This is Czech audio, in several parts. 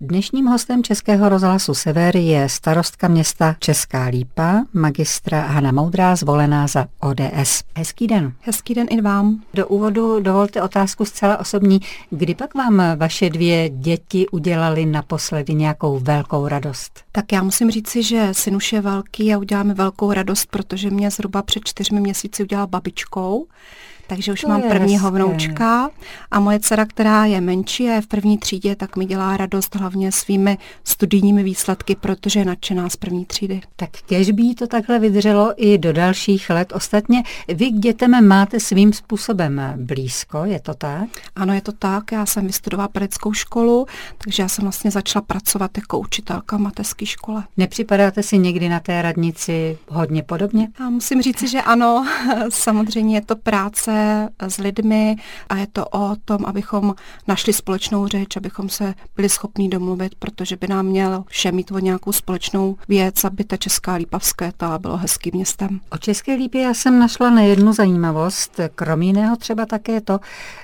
Dnešním hostem Českého rozhlasu Sever je starostka města Česká Lípa, magistra Hana Moudrá, zvolená za ODS. Hezký den. Hezký den i vám. Do úvodu dovolte otázku zcela osobní. Kdy pak vám vaše 2 děti udělali naposledy nějakou velkou radost? Tak já musím říci, že syn už je velký a udělá mi velkou radost, protože mě zhruba před 4 měsíci udělal babičkou. Takže už to mám prvního hezké. vnoučka a moje dcera, která je menší a je v první třídě, tak mi dělá radost hlavně svými studijními výsledky, protože je nadšená z první třídy. Tak kéž by jí to takhle vydrželo i do dalších let. Ostatně vy k dětem máte svým způsobem blízko, je to tak? Ano, je to tak. Já jsem vystudovala pedagogickou školu, takže já jsem vlastně začala pracovat jako učitelka v mateřské škole. Nepřipadáte si někdy na té radnici hodně podobně? A musím říci, že ano, samozřejmě je to práce s lidmi a je to o tom, abychom našli společnou řeč, abychom se byli schopni domluvit, protože by nám měl všem mít o nějakou společnou věc, aby ta Česká Lípa vzkvétala, bylo hezkým městem. O České Lípě já jsem našla nejednu zajímavost, krom jiného třeba také to,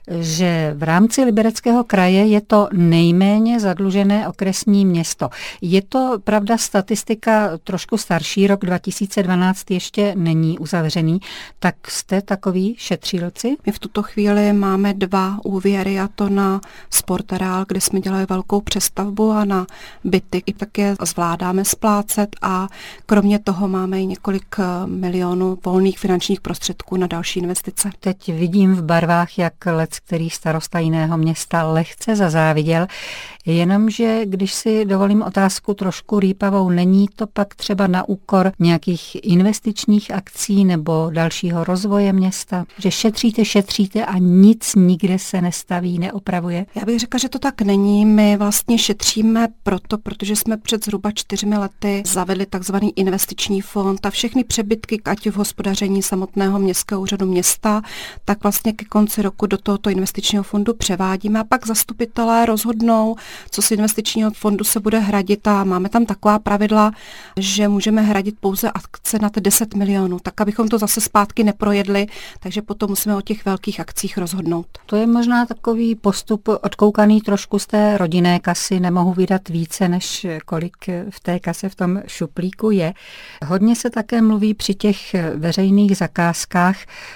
že v rámci Libereckého kraje je to nejméně zadlužené okresní město. Je to, pravda, statistika trošku starší, rok 2012 ještě není uzavřený, tak jste takový šetřilci? My v tuto chvíli máme 2 úvěry, a to na Sportareál, kde jsme dělali velkou přestavbu, a na byty, i také zvládáme splácet, a kromě toho máme i několik milionů volných finančních prostředků na další investice. Teď vidím v barvách, jak leckterý starosta jiného města lehce zazáviděl, jenomže když si dovolím otázku trošku rýpavou, není to pak třeba na úkor nějakých investičních akcí nebo dalšího rozvoje města, že šetříte a nic nikde se nestaví, neopravuje? Já bych řekla, že to tak není. My vlastně šetříme protože jsme před zhruba 4 lety zavedli takzvaný investiční fond a všechny přebytky, ať v hospodaření samotného městského úřadu města, tak vlastně ke konci roku do tohoto investičního fondu převádíme a pak zastupitelé rozhodnou, co z investičního fondu se bude hradit, a máme tam taková pravidla, že můžeme hradit pouze akce nad 10 milionů, tak abychom to zase zpátky neprojedli, takže potom musíme o těch velkých akcích rozhodnout. To je možná takový postup odkoukaný trošku z té rodinné kasy, nemohu vydat více, než kolik v té kase v tom šuplíku je. Hodně se také mluví při těch veřejných zakázkách,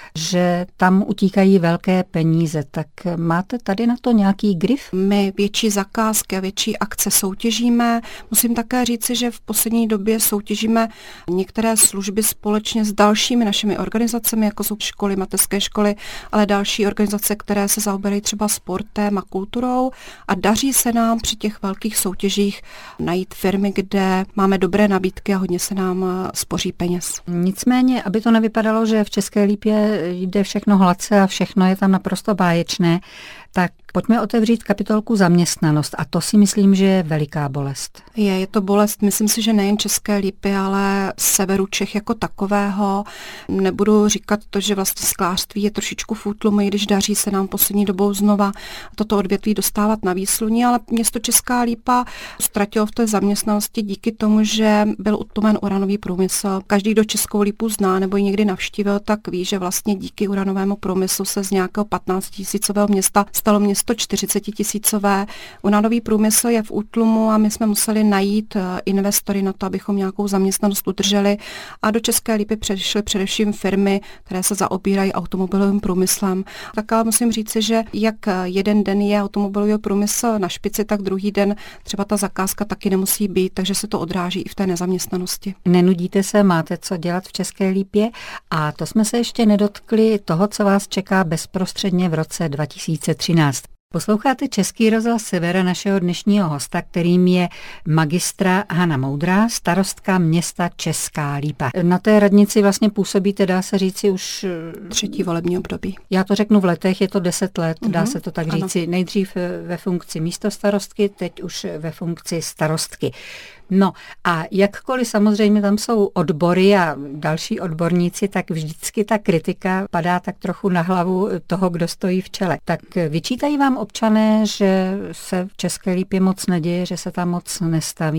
že tam utíkají velké peníze, tak máte tady na to nějaký grif? My větší zakázky a větší akce soutěžíme. Musím také říci, že v poslední době soutěžíme některé služby společně s dalšími našimi organizacemi, jako jsou školy, mateřské školy, ale další organizace, které se zaoberají třeba sportem a kulturou, a daří se nám při těch velkých soutěžích najít firmy, kde máme dobré nabídky a hodně se nám spoří peněz. Nicméně, aby to nevypadalo, že v České Lípě jde všechno hladce a všechno je tam naprosto báječné, tak pojďme otevřít kapitolku zaměstnanost, a to si myslím, že je veliká bolest. Je to bolest, myslím si, že nejen České Lípy, ale severu Čech jako takového. Nebudu říkat to, že vlastně sklářství je trošičku v útlumu, i když daří se nám poslední dobou znova toto odvětví dostávat na výsluní, ale město Česká Lípa ztratilo v té zaměstnanosti díky tomu, že byl utlumen uranový průmysl. Každý, kdo Českou Lípu zná nebo ji někdy navštívil, tak ví, že vlastně díky uranovému průmyslu se z nějakého 15 000 města stalo město 40 000. Uranový průmysl je v útlumu a my jsme museli najít investory na to, abychom nějakou zaměstnanost udrželi, a do České Lípy přišly především firmy, které se zaobírají automobilovým průmyslem. Tak ale musím říci, že jak jeden den je automobilový průmysl na špici, tak druhý den třeba ta zakázka taky nemusí být, takže se to odráží i v té nezaměstnanosti. Nenudíte se, máte co dělat v České Lípě, a to jsme se ještě nedotkli toho, co vás čeká bezprostředně v roce 2013. Posloucháte Český rozhlas Sever, našeho dnešního hosta, kterým je magistra Hana Moudrá, starostka města Česká Lípa. Na té radnici vlastně působíte, dá se říci, už 3. volební období. Já to řeknu v letech, je to 10 let, dá se to tak ano. říci. Nejdřív ve funkci místostarostky, teď už ve funkci starostky. No a jakkoliv samozřejmě tam jsou odbory a další odborníci, tak vždycky ta kritika padá tak trochu na hlavu toho, kdo stojí v čele. Tak vyčítají vám občané, že se v České Lípě moc neděje, že se tam moc nestaví?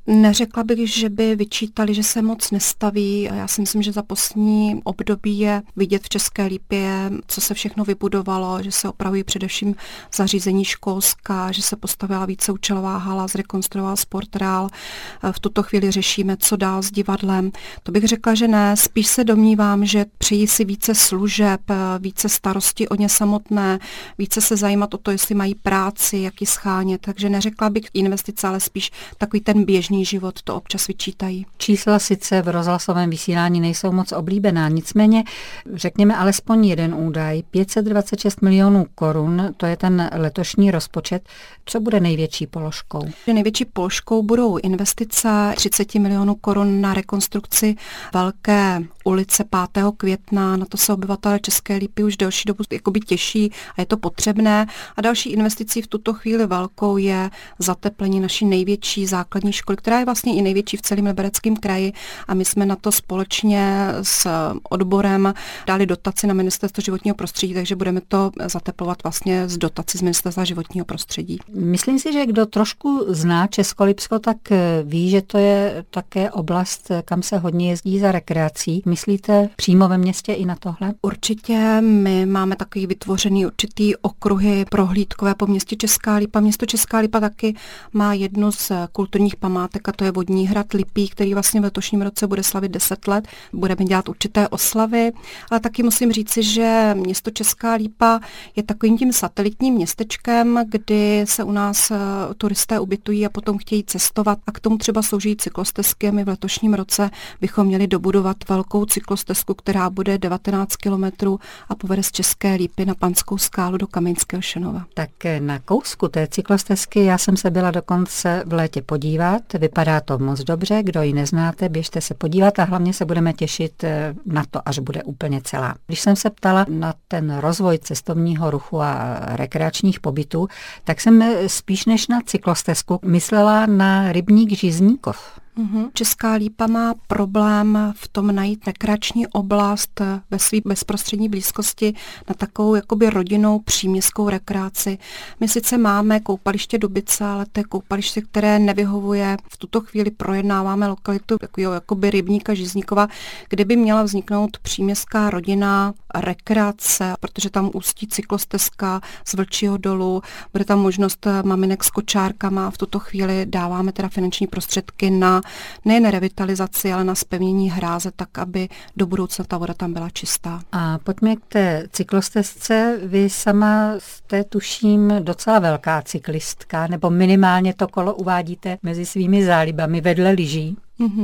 Neřekla bych, že by vyčítali, že se moc nestaví. Já si myslím, že za poslední období je vidět v České Lípě, co se všechno vybudovalo, že se opravují především zařízení školská, že se postavila víceúčelová hala, zrekonstruoval sportrál. V tuto chvíli řešíme, co dál s divadlem. To bych řekla, že ne. Spíš se domnívám, že přejí si více služeb, více starosti o ně samotné, více se zajímat o to, jestli mají práci, jak ji schánět. Takže neřekla bych investice, ale spíš takový ten běžný život to občas vyčítají. Čísla sice v rozhlasovém vysílání nejsou moc oblíbená, nicméně řekněme alespoň jeden údaj. 526 milionů korun, to je ten letošní rozpočet. Co bude největší položkou? Největší položkou budou investice 30 milionů korun na rekonstrukci velké ulice 5. května. Na to se obyvatelé České Lípy už delší dobu jakoby těší a je to potřebné. A další investicí v tuto chvíli velkou je zateplení naší největší základní školy, která je vlastně i největší v celém Libereckém kraji, a my jsme na to společně s odborem dali dotaci na Ministerstvo životního prostředí, takže budeme to zateplovat vlastně z dotací z Ministerstva životního prostředí. Myslím si, že kdo trošku zná Českolipsko, tak ví, že to je také oblast, kam se hodně jezdí za rekreací. Myslíte přímo ve městě i na tohle? Určitě, my máme takový vytvořený určitý okruhy prohlídkové po městě Česká Lípa. Město Česká Lípa taky má jednu z kulturních památek, a to je vodní hrad Lipí, který vlastně v letošním roce bude slavit 10 let. Budeme dělat určité oslavy, ale taky musím říci, že město Česká Lípa je takovým tím satelitním městečkem, kdy se u nás turisté ubytují a potom chtějí cestovat, a k tomu třeba slouží cyklostezky. My v letošním roce bychom měli dobudovat velkou cyklostezku, která bude 19 kilometrů a povede z České Lípy na Panskou skálu do Kamenického Šenova. Tak na kousku té cyklostezky já jsem se byla dokonce v létě podívat. Vypadá to moc dobře, kdo ji neznáte, běžte se podívat a hlavně se budeme těšit na to, až bude úplně celá. Když jsem se ptala na ten rozvoj cestovního ruchu a rekreačních pobytů, tak jsem spíš než na cyklostezku myslela na rybník Žízníkov. Česká Lípa má problém v tom najít rekreační oblast ve své bezprostřední blízkosti na takovou jakoby rodinnou příměstskou rekreaci. My sice máme koupaliště Dubice, ale to je koupaliště, které nevyhovuje. V tuto chvíli projednáváme lokalitu takového jakoby rybníka Žízníkova, kde by měla vzniknout příměstská rodinná rekreace, protože tam ústí cyklostezka z Vlčího dolu, bude tam možnost maminek s kočárkama. V tuto chvíli dáváme teda finanční prostředky na nejen revitalizaci, ale na zpevnění hráze, tak aby do budoucna ta voda tam byla čistá. A pojďme k té cyklostezce. Vy sama jste, tuším, docela velká cyklistka, nebo minimálně to kolo uvádíte mezi svými zálibami vedle lyží.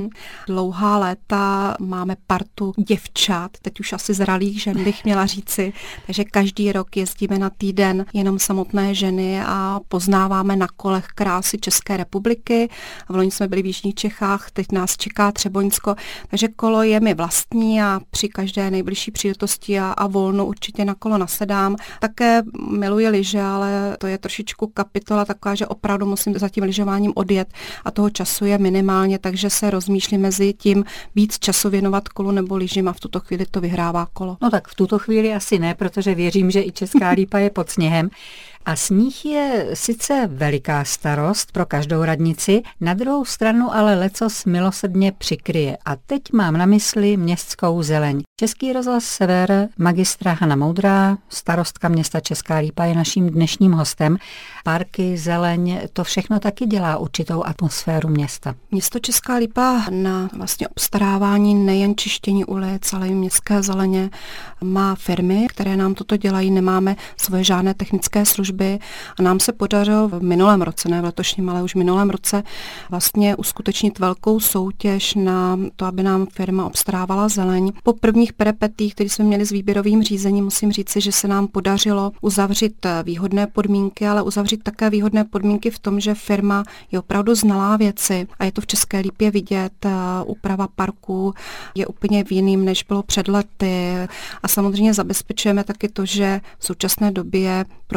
Dlouhá léta máme partu děvčat, teď už asi zralých žen bych měla říci, takže každý rok jezdíme na týden jenom samotné ženy a poznáváme na kolech krásy České republiky. V loni jsme byli v Jižních Čechách, teď nás čeká Třeboňsko, takže kolo je mi vlastní a při každé nejbližší příležitosti a volno určitě na kolo nasedám. Také miluji lyže, ale to je trošičku kapitola taková, že opravdu musím za tím lyžováním odjet a toho času je minimálně, takže se rozmýšlí mezi tím víc času věnovat kolu nebo lyžím a v tuto chvíli to vyhrává kolo. No tak v tuto chvíli asi ne, protože věřím, že i Česká Lípa je pod sněhem. A sníh je sice veliká starost pro každou radnici, na druhou stranu ale lecos milosrdně přikryje. A teď mám na mysli městskou zeleň. Český rozhlas Sever, magistra Hana Moudrá, starostka města Česká Lípa je naším dnešním hostem. Parky, zeleň, to všechno taky dělá určitou atmosféru města. Město Česká Lípa na vlastně obstarávání nejen čištění ulic, ale i městské zeleně má firmy, které nám toto dělají. Nemáme svoje žádné technické služby a nám se podařilo v minulém roce, ne v letošním, ale už v minulém roce vlastně uskutečnit velkou soutěž na to, aby nám firma obstarávala zeleň. Po prvních peripetích, které jsme měli s výběrovým řízením, musím říci, že se nám podařilo uzavřít výhodné podmínky, ale uzavřít také výhodné podmínky v tom, že firma je opravdu znalá věci a je to v České Lípě vidět. Úprava parků je úplně v jiným, než bylo před lety a samozřejmě zabezpečujeme taky to, že v současné době probíhá jak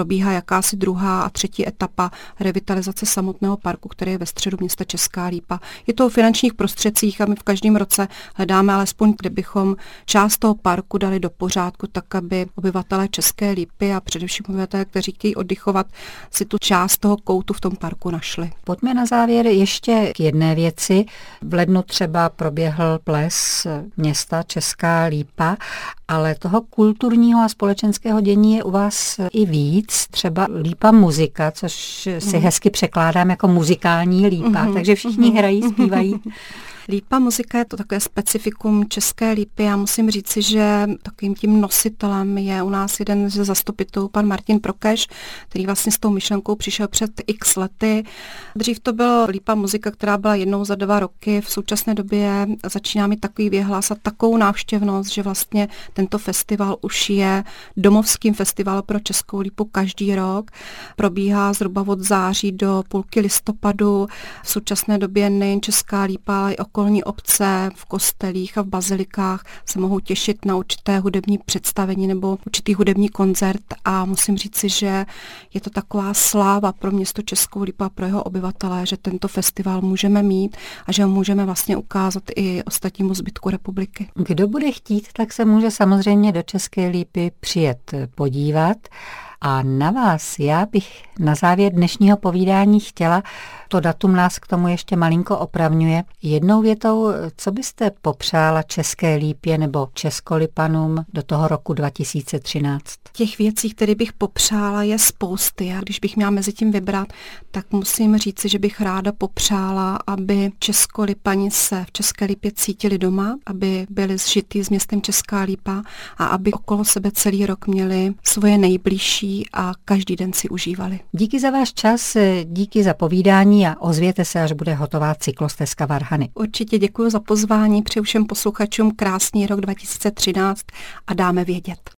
jakási druhá a třetí etapa revitalizace samotného parku, který je ve středu města Česká Lípa. Je to o finančních prostředcích a my v každém roce hledáme alespoň, kde bychom část toho parku dali do pořádku, tak aby obyvatelé České Lípy a především obyvatelé, kteří chtějí oddychovat, si tu část toho koutu v tom parku našli. Pojďme na závěr ještě k jedné věci. V lednu třeba proběhl ples města Česká Lípa, ale toho kulturního a společenského dění je u vás i víc. Třeba Lípa muzika, což si hezky překládám jako muzikální lípa, takže všichni hrají, zpívají. Lípa muzika je to takové specifikum České Lípy. Já musím říci, že takovým tím nositelem je u nás jeden ze zastupitelů, pan Martin Prokeš, který vlastně s tou myšlenkou přišel před x lety. Dřív to byla Lípa muzika, která byla jednou za 2 roky. V současné době začíná mít takový věhlas a takovou návštěvnost, že vlastně tento festival už je domovským festivalem pro Českou Lípu každý rok. Probíhá zhruba od září do půlky listopadu. V současné době nejen Česká Lípa, ale i okolní obce v kostelích a v bazilikách se mohou těšit na určité hudební představení nebo určitý hudební koncert a musím říci, že je to taková sláva pro město Českou Lípu a pro jeho obyvatele, že tento festival můžeme mít a že ho můžeme vlastně ukázat i ostatnímu zbytku republiky. Kdo bude chtít, tak se může samozřejmě do České Lípy přijet podívat. A na vás já bych na závěr dnešního povídání chtěla, to datum nás k tomu ještě malinko opravňuje, jednou větou, co byste popřála České Lípě nebo Českolipanům do toho roku 2013? Těch věcí, které bych popřála, je spousty. A když bych měla mezi tím vybrat, tak musím říci, že bych ráda popřála, aby Českolipani se v České Lípě cítili doma, aby byli zžitý s městem Česká Lípa a aby okolo sebe celý rok měli svoje nejbližší a každý den si užívali. Díky za váš čas, díky za povídání a ozvěte se, až bude hotová cyklostezka Varhany. Určitě děkuji za pozvání, přeju všem posluchačům krásný rok 2013 a dáme vědět.